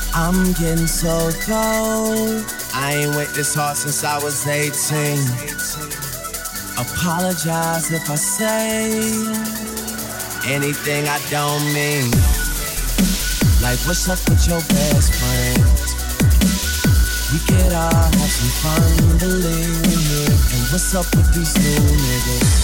I'm getting so cold. I ain't went this hard since I was 18. Apologize if I say anything I don't mean. Like, what's up with your best friend? We could all have some fun, believe me. And what's up with these new niggas?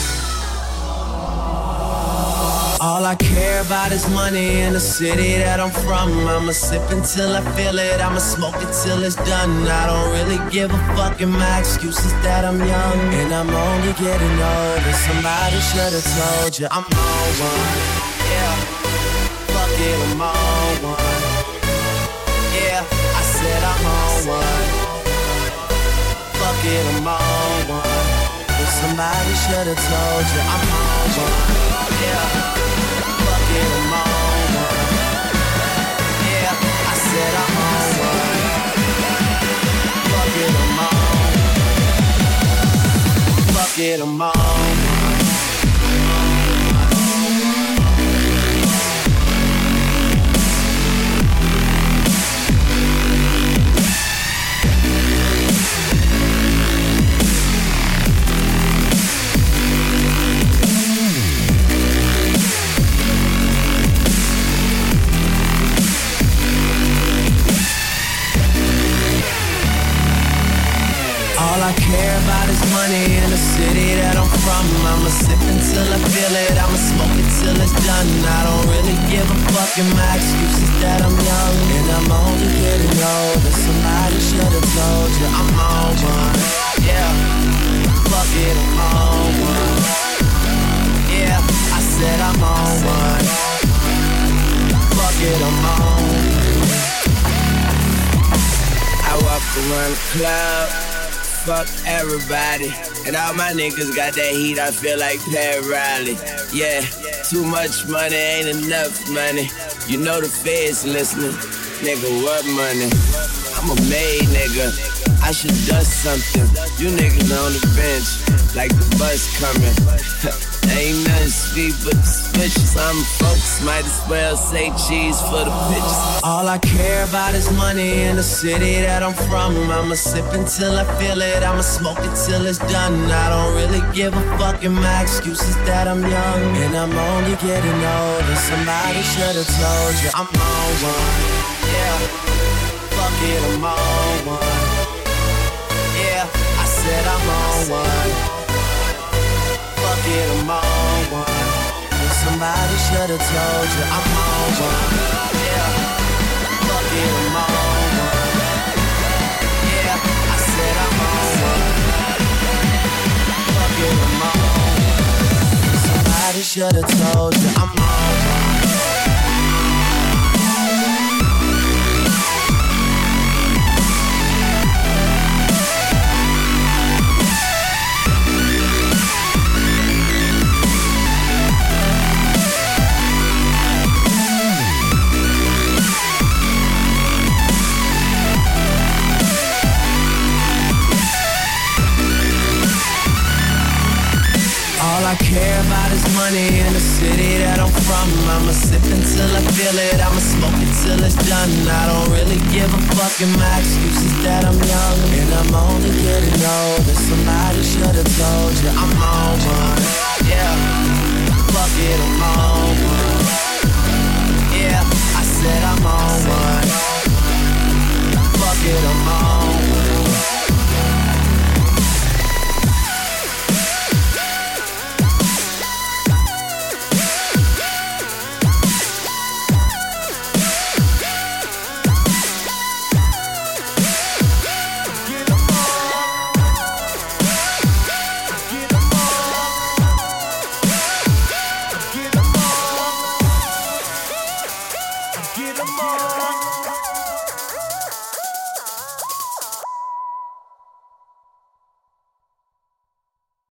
All I care about is money in the city that I'm from. I'ma sip until I feel it, I'ma smoke it till it's done. I don't really give a fuck, and my excuse is that I'm young and I'm only getting older. Somebody should've told you I'm on one. Yeah, fuck it, I'm on one. Yeah, I said I'm on one. Fuck it, I'm on one. But somebody should've told you I'm on one. Yeah. I'm on one. Yeah, I said I'm on one. Fuck it, I'm on. Fuck it, I'm on. All I care about is money in the city that I'm from. I'ma sip until I feel it, I'ma smoke it till it's done. I don't really give a fuck, and my excuse is that I'm young and I'm only getting older. Somebody should've told you I'm on one. Yeah, fuck it, I'm on one. Yeah, I said I'm on one. Fuck it, I'm on. I walk around the club, fuck everybody, and all my niggas got that heat, I feel like Pat Riley. Yeah, too much money ain't enough money. You know the feds listening. Nigga, what money? I'm a made nigga, I should dust something. You niggas on the bench, like the bus coming. Ain't nothing sweet but the suspicious. I'm folks, might as well say cheese for the bitches. All I care about is money in the city that I'm from. I'ma sip until I feel it, I'ma smoke it till it's done. I don't really give a fuck, and my excuse is that I'm young and I'm only getting older. Somebody should've told you I'm on one. Yeah, fuck it, I'm on one. Yeah, I said I'm on one. Fuck it, I'm on one. And somebody should've told you I'm on one. Yeah, fuck it, I'm on one. Yeah, I said I'm on one. Fuck it, I'm on one. Somebody should've told you I'm on one. All I care about is money in the city that I'm from. I'ma sip until I feel it, I'ma smoke it till it's done. I don't really give a fuck, and my excuse is that I'm young and I'm only getting older. Somebody should've told you I'm on one. Yeah, fuck it, I'm on one. Yeah, I said I'm on one. Fuck it, I'm on one. Get 'em all.